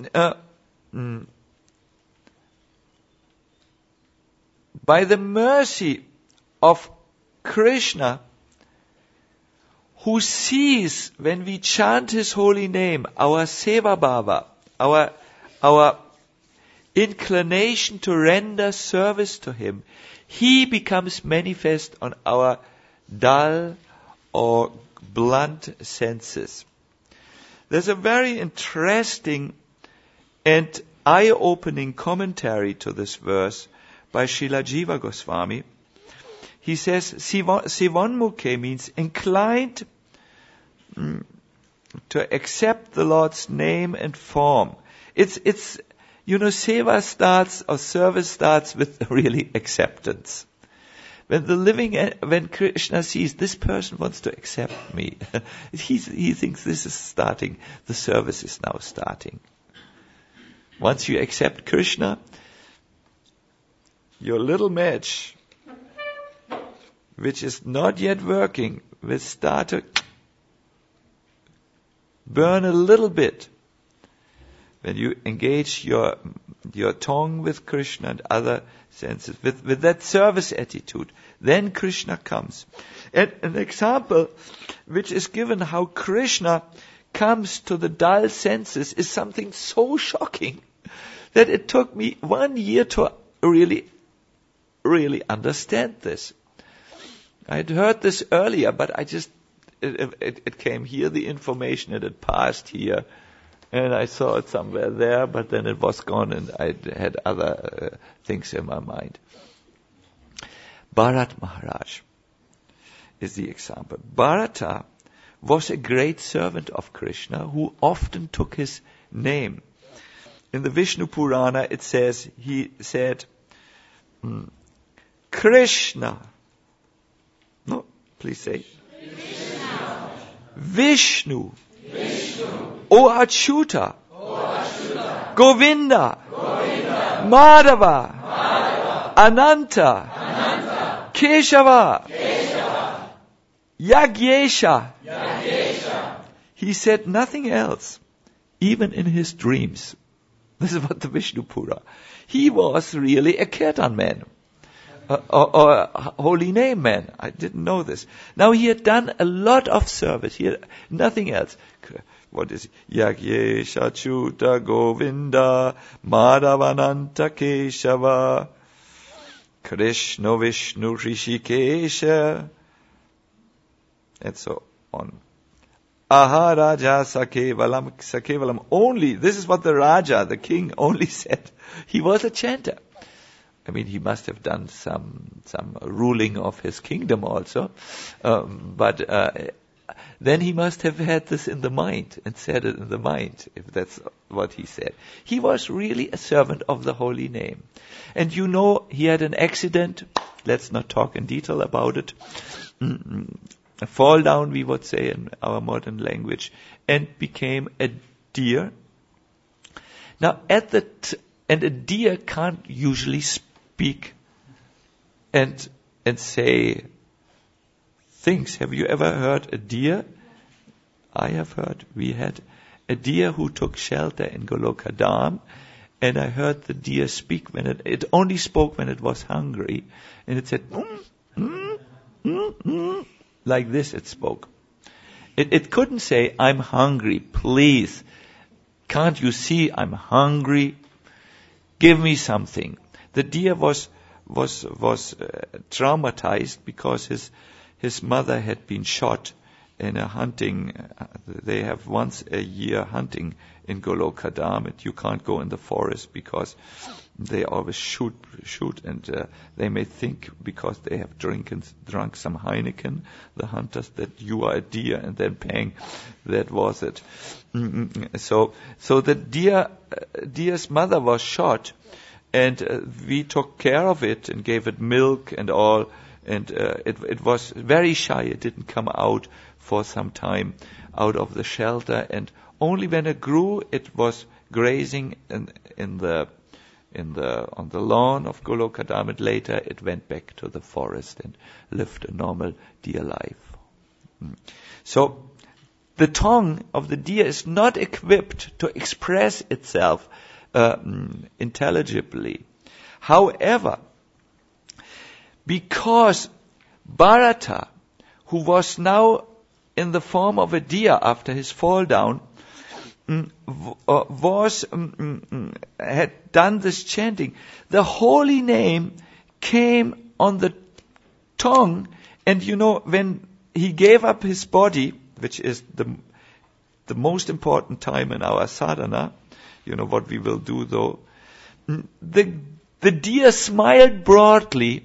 by the mercy of Krishna, who sees when we chant his holy name, our seva bhava, our inclination to render service to him, he becomes manifest on our dull or blunt senses. There's a very interesting and eye-opening commentary to this verse by Srila Jiva Goswami. He says, Sivonmukhe means inclined to accept the Lord's name and form. It's seva starts, or service starts with really acceptance. When Krishna sees this person wants to accept me, he thinks this is starting, the service is now starting. Once you accept Krishna, your little match, which is not yet working, will start to burn a little bit. When you engage your tongue with Krishna and other senses, with that service attitude, then Krishna comes. And an example which is given how Krishna comes to the dull senses is something so shocking that it took me 1 year to really understand this. I had heard this earlier, but it came here, the information, and it passed here. And I saw it somewhere there, but then it was gone, and I had other things in my mind. Bharat Maharaj is the example. Bharata was a great servant of Krishna who often took his name. In the Vishnu Purana it says, he said, Krishna. No, please say. Krishna. Vishnu. O Achyuta, Govinda, Madhava, Ananta, Keshava, Yagyesha. He said nothing else, even in his dreams. This is what the Vishnu Pura. He was really a Kirtan man, or a holy name man. I didn't know this. Now he had done a lot of service. He had nothing else. What is it? Yagyesha Achyuta Govinda Madhavananta Keshava Krishna Vishnu Rishikesha, and so on. Aha Raja Sakevalam. Only, this is what the Raja, the king, only said. He was a chanter. I mean, he must have done some ruling of his kingdom also, but then he must have had this in the mind and said it in the mind, if that's what he said. He was really a servant of the holy name. And you know, he had an accident. Let's not talk in detail about it. A fall down, we would say in our modern language, and became a deer. Now, and a deer can't usually speak and say things. Have you ever heard a deer? I have heard. We had a deer who took shelter in Goloka Dham, and I heard the deer speak when it only spoke when it was hungry, and it said, like this it spoke. It couldn't say, I'm hungry, please. Can't you see I'm hungry? Give me something. The deer was traumatized because his mother had been shot in a hunting. They have once a year hunting in Goloka Dham, and you can't go in the forest because they always shoot, and they may think because they have drunk some Heineken, the hunters, that you are a deer, and then bang, that was it. So the deer's mother was shot, and we took care of it and gave it milk and all, and it was very shy. It didn't come out for some time out of the shelter, and only when it grew, it was grazing on the lawn of Goloka Dham, and later it went back to the forest and lived a normal deer life. So the tongue of the deer is not equipped to express itself intelligibly. However, because Bharata, who was now in the form of a deer after his fall down, had done this chanting, the holy name came on the tongue, and you know, when he gave up his body, which is the most important time in our sadhana, you know what we will do though, the deer smiled broadly,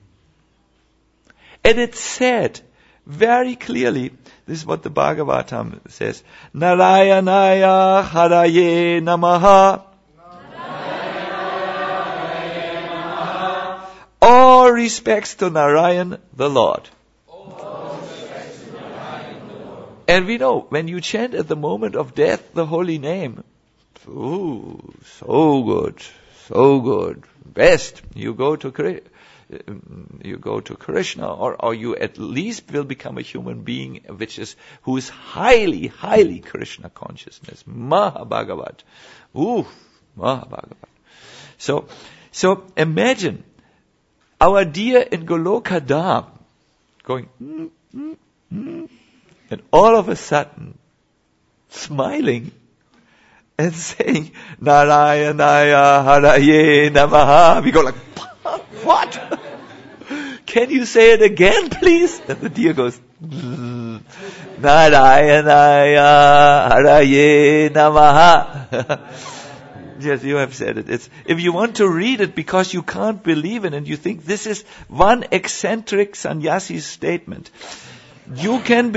and it said very clearly, this is what the Bhagavatam says, Narayanaya Haraye Namaha. All respects to Narayan, the Lord. And we know, when you chant at the moment of death the holy name, ooh, so good, best. You go to Krishna, or you at least will become a human being who is highly Krishna consciousness. Mahabhagavat. Mahabhagavat. So imagine our deer in Goloka Dham going, and all of a sudden smiling and saying, Narayanaya Haraye Namaha. We go like, what? Can you say it again, please? And the deer goes, Narayanaya Haraye Namaha. Yes, you have said it. If you want to read it because you can't believe it and you think this is one eccentric sannyasi's statement, you can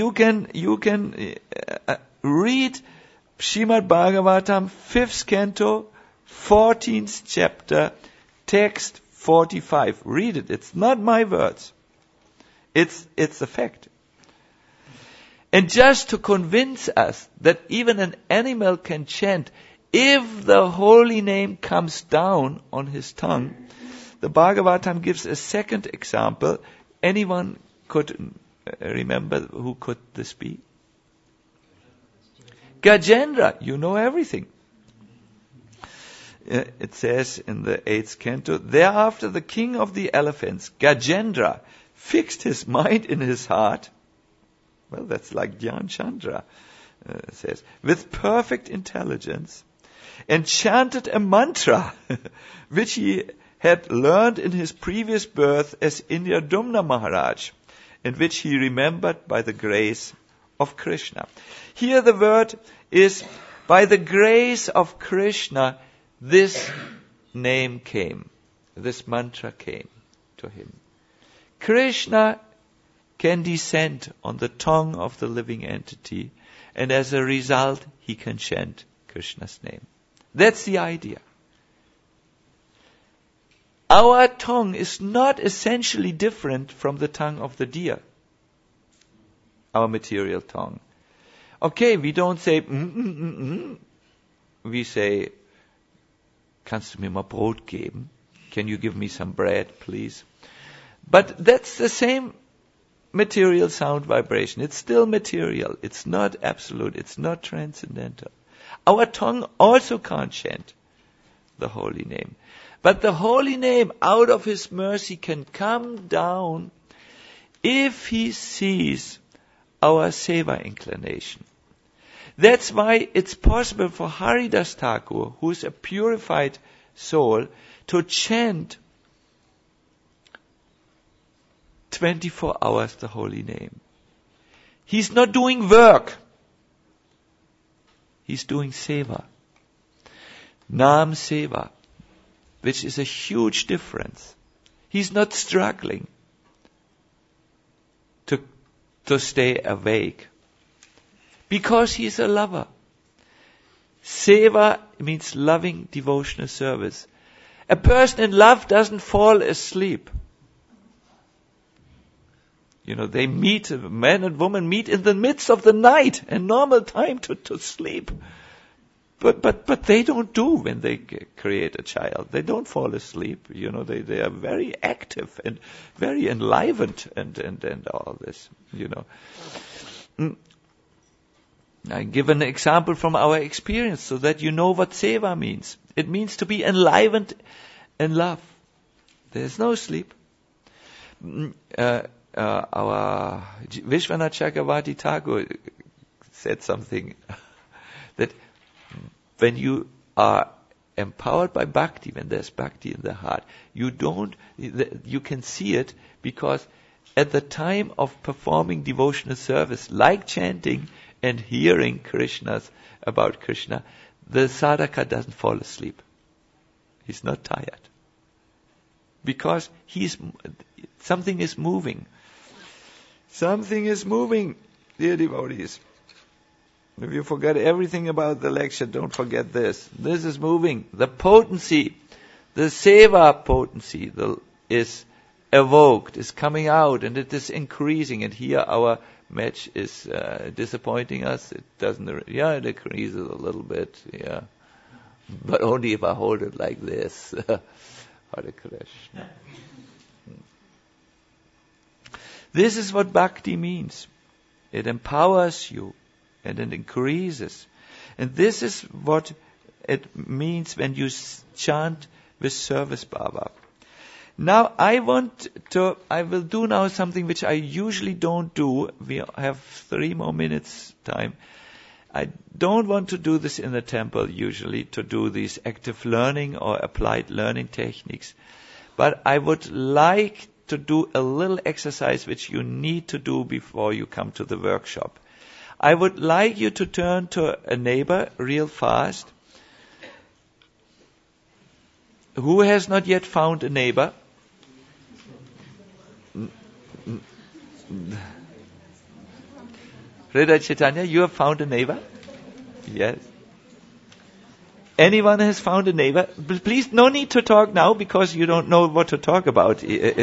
read Srimad Bhagavatam, 5th canto, 14th chapter, text 45. Read it. It's not my words. It's a fact. And just to convince us that even an animal can chant if the holy name comes down on his tongue, the Bhagavatam gives a second example. Anyone could remember who could this be? Gajendra. You know everything. It says in the 8th canto, thereafter the king of the elephants, Gajendra, fixed his mind in his heart. Well, that's like Dhyan Chandra says, with perfect intelligence, and chanted a mantra which he had learned in his previous birth as Indradyumna Maharaj, and which he remembered by the grace of Krishna. Here the word is, by the grace of Krishna, this name came. this mantra came to him. Krishna can descend on the tongue of the living entity, and as a result, he can chant Krishna's name. That's the idea. Our tongue is not essentially different from the tongue of the deer, our material tongue. Okay, we don't say, We say, kannst du mir mal Brot geben? Can you give me some bread, please? But that's the same material sound vibration. It's still material. It's not absolute. It's not transcendental. Our tongue also can't chant the holy name. But the holy name, out of his mercy, can come down if he sees our seva inclination. That's why it's possible for Haridas Thakur, who is a purified soul, to chant 24 hours the holy name. He's not doing work. He's doing seva. Nam seva, which is a huge difference. He's not struggling to stay awake, because he's a lover. Seva means loving devotional service. A person in love doesn't fall asleep. They meet, man and woman meet in the midst of the night, a normal time to sleep. But they don't do when they create a child. They don't fall asleep. They are very active and very enlivened and all this, I give an example from our experience so that you know what seva means. It means to be enlivened in love. There's no sleep. Our Vishwanath Chakravarti Thakur said something that when you are empowered by bhakti, when there's bhakti in the heart, you can see it, because at the time of performing devotional service, like chanting and hearing about Krishna, the sadhaka doesn't fall asleep. He's not tired. Because something is moving. Something is moving, dear devotees. If you forget everything about the lecture, don't forget this. This is moving. The potency, the seva potency is evoked, is coming out, and it is increasing. And here our match is disappointing us. It doesn't, it increases a little bit, but only if I hold it like this. Hare Krishna. This is what bhakti means. It empowers you and it increases. And this is what it means when you chant with service bhava. Now I will do now something which I usually don't do. We have 3 more minutes time. I don't want to do this in the temple usually, to do these active learning or applied learning techniques. But I would like to do a little exercise which you need to do before you come to the workshop. I would like you to turn to a neighbor real fast. Who has not yet found a neighbor? Hridaya Chaitanya, you have found a neighbor? Yes. Anyone has found a neighbor? Please, no need to talk now because you don't know what to talk about.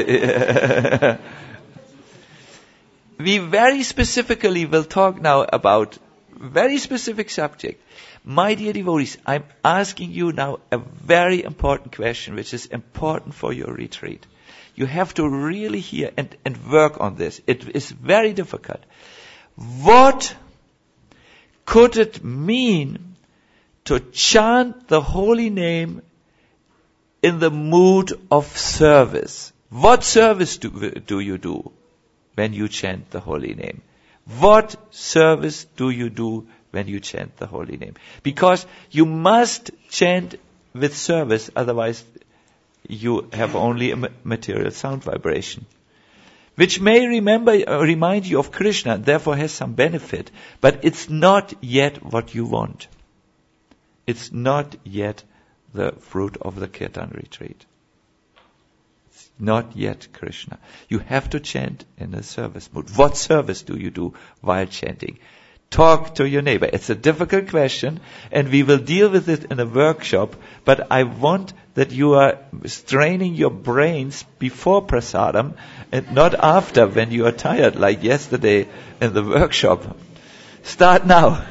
We very specifically will talk now about very specific subject. My dear devotees, I'm asking you now a very important question which is important for your retreat. You have to really hear and work on this. It is very difficult. What could it mean to chant the holy name in the mood of service? What service do you do when you chant the holy name? What service do you do when you chant the holy name? Because you must chant with service, otherwise you have only a material sound vibration, which may remind you of Krishna, therefore has some benefit, but it's not yet what you want. It's not yet the fruit of the Kirtan retreat. Not yet, Krishna. You have to chant in a service mood. What service do you do while chanting? Talk to your neighbor. It's a difficult question, and we will deal with it in a workshop, but I want that you are straining your brains before prasadam and not after when you are tired, like yesterday in the workshop. Start now.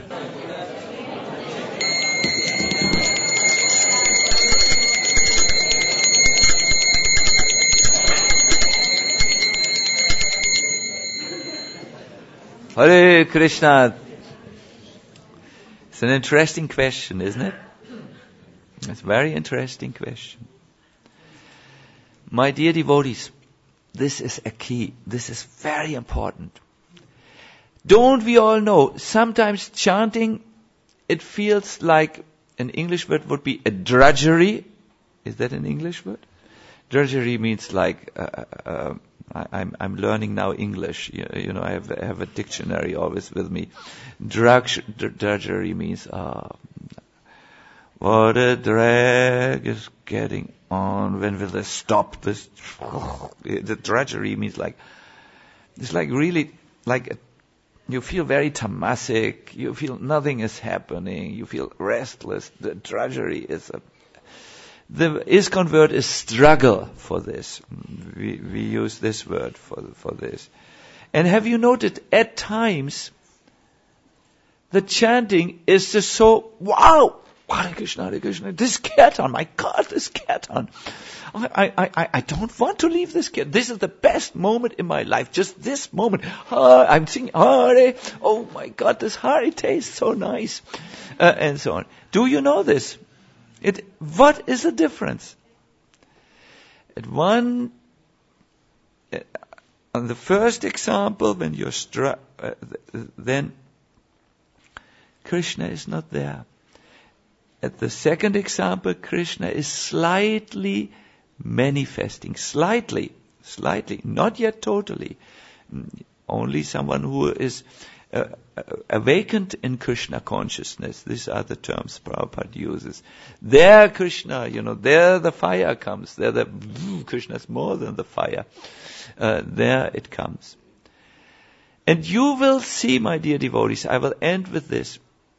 Hare Krishna. It's an interesting question, isn't it? It's a very interesting question. My dear devotees, this is a key. This is very important. Don't we all know, sometimes chanting, it feels like, an English word would be a drudgery. Is that an English word? Drudgery means like, I'm learning now English. You know, I have a dictionary always with me. Drudgery means, what a drag is getting on. When will they stop this? The drudgery means like, it's like really, like, you feel very tamasic. You feel nothing is happening. You feel restless. The drudgery is the ISKCON word is struggle for this. We use this word for this. And have you noted, at times, the chanting is just so, wow! Hare Krishna, this kirtan, my God, this kirtan. I don't want to leave this kirtan. This is the best moment in my life, just this moment. I'm singing Hare, oh my God, this Hare tastes so nice. And so on. Do you know this? What is the difference? On the first example, when you're then Krishna is not there. At the second example, Krishna is slightly manifesting. Slightly, not yet totally. Only someone who is awakened in Krishna consciousness. These are the terms Prabhupada uses. There Krishna, there the fire comes. There Krishna is more than the fire. There it comes. And you will see, my dear devotees, I will end with this.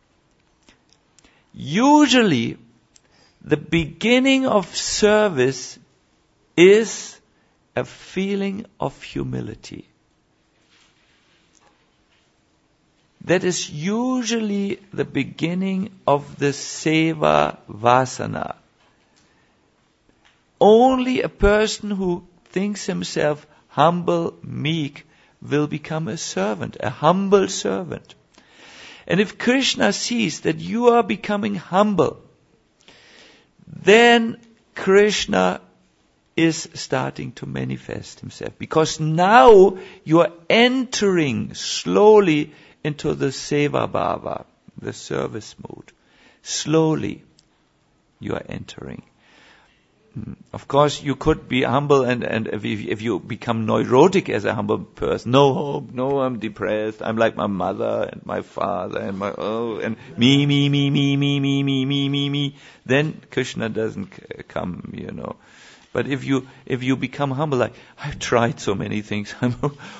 Usually, the beginning of service is a feeling of humility. That is usually the beginning of the seva vasana. Only a person who thinks himself humble, meek, will become a servant, a humble servant. And if Krishna sees that you are becoming humble, then Krishna is starting to manifest himself. Because now you are entering slowly into the seva bhava, the service mood. Slowly you are entering. Of course, you could be humble, and if you become neurotic as a humble person, no hope, no, I'm depressed, I'm like my mother and my father and and me, then Krishna doesn't come, But if you become humble, like, I've tried so many things, I'm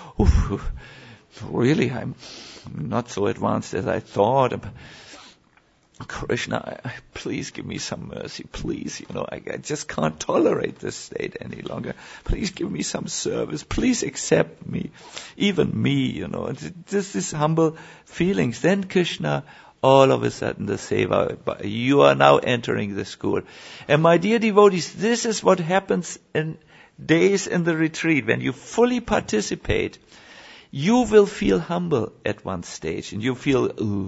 not so advanced as I thought. Krishna, please give me some mercy, please, I just can't tolerate this state any longer. Please give me some service, please accept me, even me, just these humble feelings. Then Krishna, all of a sudden the seva, you are now entering the school. And my dear devotees, this is what happens in days in the retreat. When you fully participate, you will feel humble at one stage, and you feel,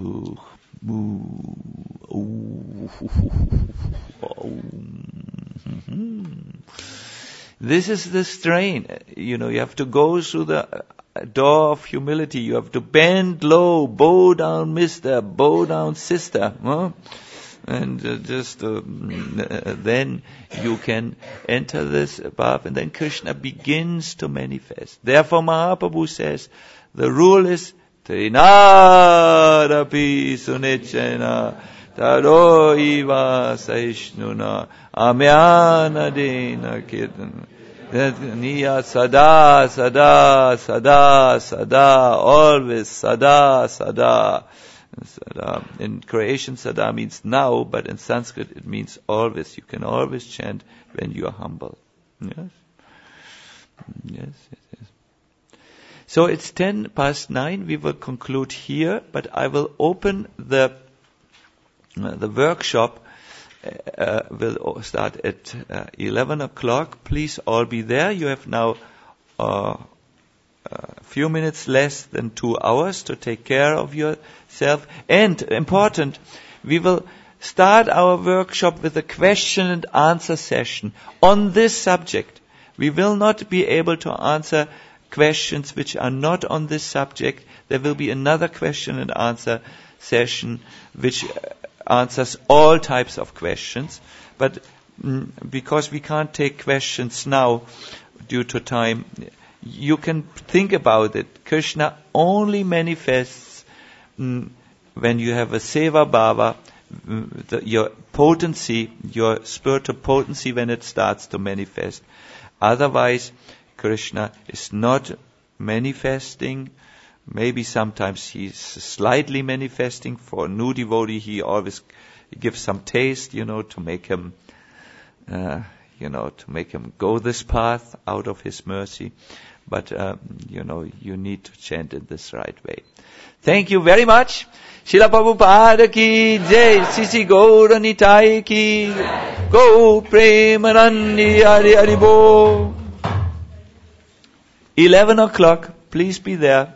This is the strain. You have to go through the door of humility. You have to bend low, bow down, mister, bow down, sister. And then you can enter this above, and then Krishna begins to manifest. Therefore Mahaprabhu says, the rule is Trinadapi Sunichena Taro Iva Saishnuna Amyanadena Kirtan. Niya sada, sada, sada, sada, always sada, sada. Sada. In Croatian, sada means now, but in Sanskrit it means always. You can always chant when you are humble. Yes? Yes, yes, yes. So it's 9:10. We will conclude here, but I will open the workshop. Will start at 11 o'clock. Please all be there. You have now a few minutes less than 2 hours to take care of yourself. And important, we will start our workshop with a question and answer session on this subject. We will not be able to answer questions which are not on this subject. There will be another question and answer session which answers all types of questions. But because we can't take questions now due to time, you can think about it. Krishna only manifests when you have a seva bhava, your potency, your spiritual potency when it starts to manifest. Otherwise, Krishna is not manifesting. Maybe sometimes he's slightly manifesting. For a new devotee, he always gives some taste, to make him, to make him go this path out of his mercy. But, you need to chant in this right way. Thank you very much. Srila Prabhupada ki jai, Sisi Gaura Nitai ki, Go Premanandi Hari Hari Bo. 11 o'clock, please be there.